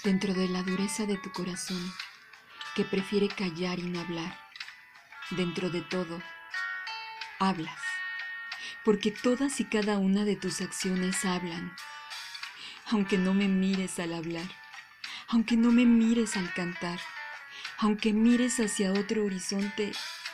dentro de la dureza de tu corazón, que prefiere callar y no hablar. Dentro de todo, hablas, porque todas y cada una de tus acciones hablan. Aunque no me mires al hablar, aunque no me mires al cantar, aunque mires hacia otro horizonte,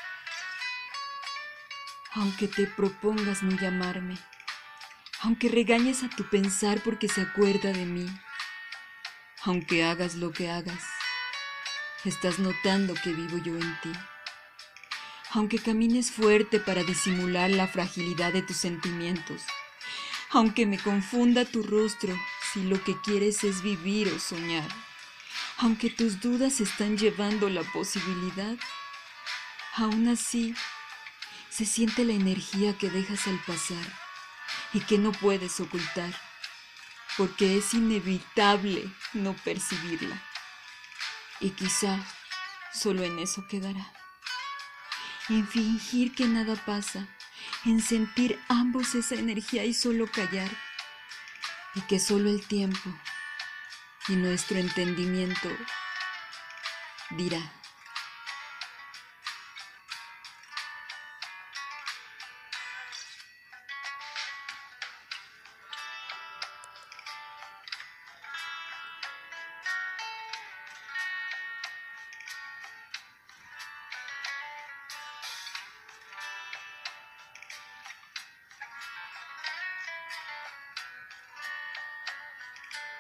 aunque te propongas no llamarme, aunque regañes a tu pensar porque se acuerda de mí, aunque hagas lo que hagas, estás notando que vivo yo en ti. Aunque camines fuerte para disimular la fragilidad de tus sentimientos, aunque me confunda tu rostro si lo que quieres es vivir o soñar, aunque tus dudas están llevando la posibilidad, aún así se siente la energía que dejas al pasar y que no puedes ocultar, porque es inevitable no percibirla. Y quizá solo en eso quedará. En fingir que nada pasa, en sentir ambos esa energía y solo callar, y que solo el tiempo y nuestro entendimiento dirá.